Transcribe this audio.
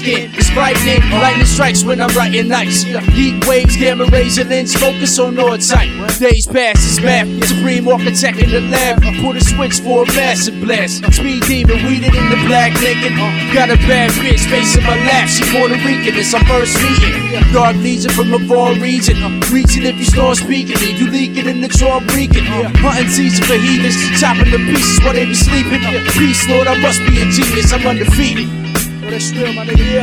It's frightening, lightning strikes when I'm writing nice. Heat waves, gamma rays, and lens focus on north sight. Days pass, it's math, supreme architect in the lab. Put a switch for a massive blast. Speed demon, weeded in the black Lincoln. Got a bad bitch facing my lap. She Puerto Rican, it's our first meeting. Dark legion from a far region. Reaching if you start speaking, leave you leaking in the jaw reeking. Hunting season for heathens, chopping the pieces while they be sleeping. Peace, Lord, I must be a genius, I'm undefeated. That's real, my nigga.